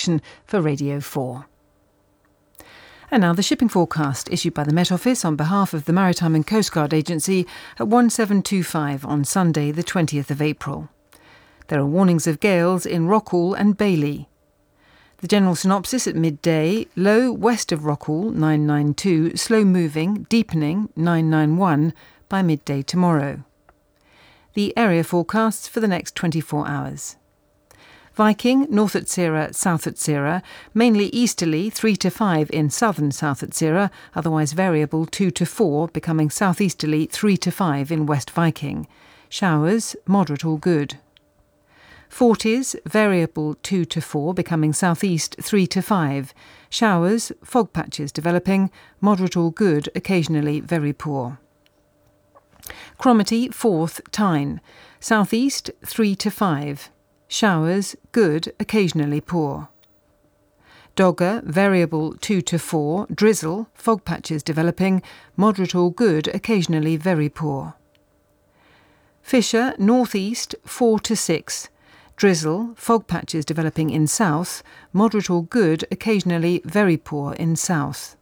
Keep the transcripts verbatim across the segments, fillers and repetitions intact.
section for Radio four. And now the shipping forecast issued by the Met Office on behalf of the Maritime and Coast Guard Agency at one seven two five on Sunday the twentieth of April. There are warnings of gales in Rockall and Bailey. The general synopsis at midday: low west of Rockall nine nine two, slow moving, deepening nine nine one by midday tomorrow. The area forecasts for the next twenty-four hours. Viking, north at Sierra, south at Sierra, mainly easterly three to five in southern South at Sierra, otherwise variable two to four, becoming southeasterly three to five in West Viking. Showers, moderate or good. Forties, variable two to four, becoming southeast three to five. Showers, fog patches developing, moderate or good, occasionally very poor. Cromarty, fourth, Tyne, southeast three to five. Showers, good, occasionally poor. Dogger, variable two to four, drizzle, fog patches developing, moderate or good, occasionally very poor. Fisher, northeast four to six, drizzle, fog patches developing in south, moderate or good, occasionally very poor in south.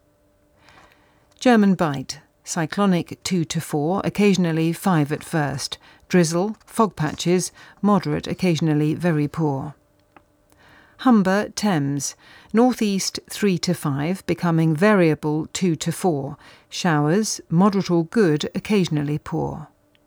German Bight, cyclonic two to four, occasionally five at first. Drizzle, fog patches, moderate, occasionally very poor. Humber, Thames, northeast three to five, becoming variable two to four. Showers, moderate or good, occasionally poor.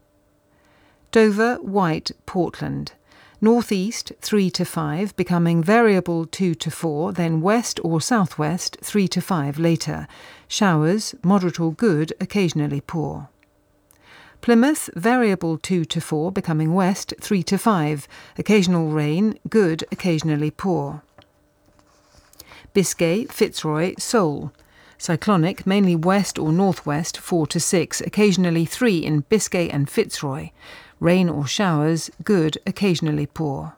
Dover, White, Portland, northeast three to five, becoming variable two to four, then west or southwest three to five later. Showers, moderate or good, occasionally poor. Plymouth, variable two to four, becoming west three to five. Occasional rain, good, occasionally poor. Biscay, Fitzroy, Seoul, cyclonic, mainly west or northwest four to six, occasionally three in Biscay and Fitzroy. Rain or showers, good, occasionally poor.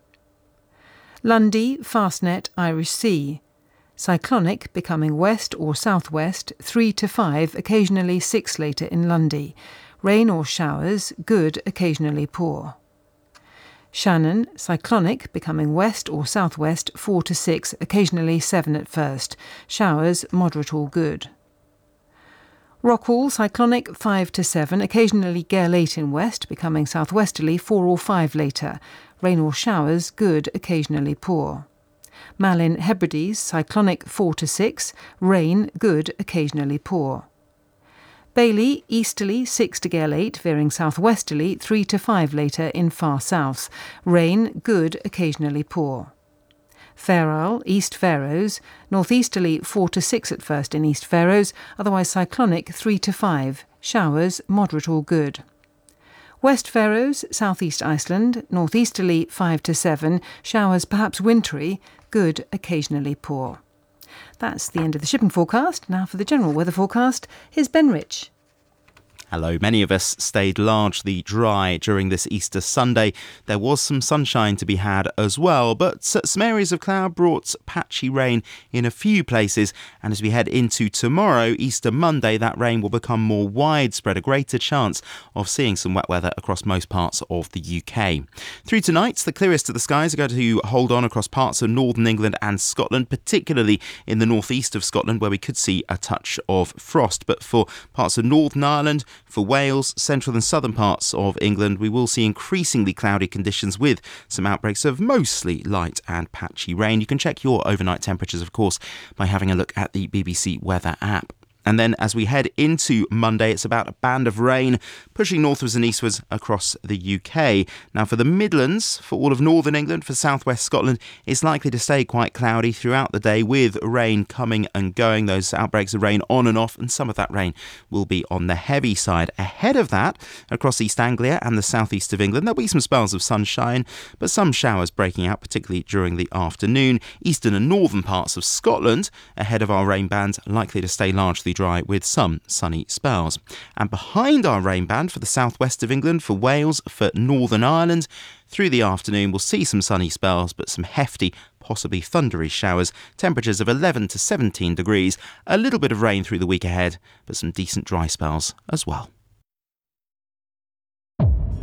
Lundy, Fastnet, Irish Sea, cyclonic, becoming west or southwest three to five, occasionally six later in Lundy. Rain or showers, good, occasionally poor. Shannon, cyclonic, becoming west or southwest four to six, occasionally seven at first. Showers, moderate or good. Rockall, cyclonic five to seven, occasionally gale eight in west, becoming southwesterly four or five later. Rain or showers, good, occasionally poor. Malin, Hebrides, cyclonic four to six, rain, good, occasionally poor. Bailey, easterly six to gale eight, veering southwesterly three to five later in far south. Rain, good, occasionally poor. Fair Isle, East Faroes, northeasterly four to six at first in East Faroes, otherwise cyclonic three to five. Showers, moderate or good. West Faroes, southeast Iceland, northeasterly five to seven. Showers perhaps wintry, good, occasionally poor. That's the end of the shipping forecast. Now for the general weather forecast, here's Ben Rich. Hello. Many of us stayed largely dry during this Easter Sunday. There was some sunshine to be had as well, but some areas of cloud brought patchy rain in a few places. And as we head into tomorrow, Easter Monday, that rain will become more widespread, a greater chance of seeing some wet weather across most parts of the U K. Through tonight, the clearest of the skies are going to hold on across parts of northern England and Scotland, particularly in the northeast of Scotland, where we could see a touch of frost. But for parts of Northern Ireland, for Wales, central and southern parts of England, we will see increasingly cloudy conditions with some outbreaks of mostly light and patchy rain. You can check your overnight temperatures, of course, by having a look at the B B C Weather app. And then as we head into Monday, it's about a band of rain pushing northwards and eastwards across the U K. Now for the Midlands, for all of northern England, for southwest Scotland, it's likely to stay quite cloudy throughout the day with rain coming and going. Those outbreaks of rain on and off, and some of that rain will be on the heavy side. Ahead of that, across East Anglia and the southeast of England, there'll be some spells of sunshine, but some showers breaking out, particularly during the afternoon. Eastern and northern parts of Scotland, ahead of our rain band, likely to stay largely dry with some sunny spells. And behind our rain band for the southwest of England, for Wales, for Northern Ireland, through the afternoon we'll see some sunny spells, but some hefty, possibly thundery showers. Temperatures of eleven to seventeen degrees. A little bit of rain through the week ahead, but some decent dry spells as well.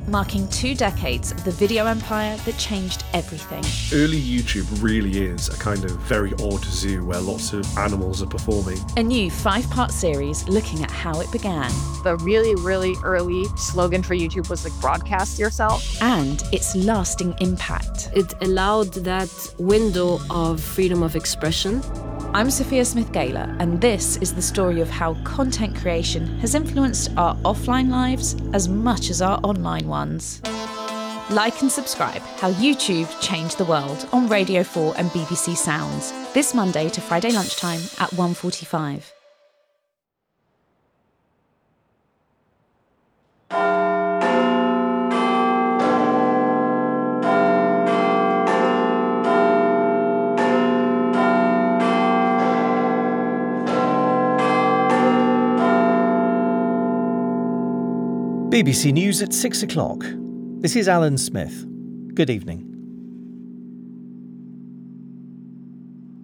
marking two decades of the video empire that changed everything. Early YouTube really is a kind of very odd zoo where lots of animals are performing. A new five-part series looking at how it began. The really, really early slogan for YouTube was like, broadcast yourself. And its lasting impact. It allowed that window of freedom of expression. I'm Sophia Smith-Gaylor, and this is the story of how content creation has influenced our offline lives as much as our online ones. Like and subscribe How YouTube Changed the World on Radio four and B B C Sounds, this Monday to Friday lunchtime at one forty-five. B B C News at six o'clock. This is Alan Smith. Good evening.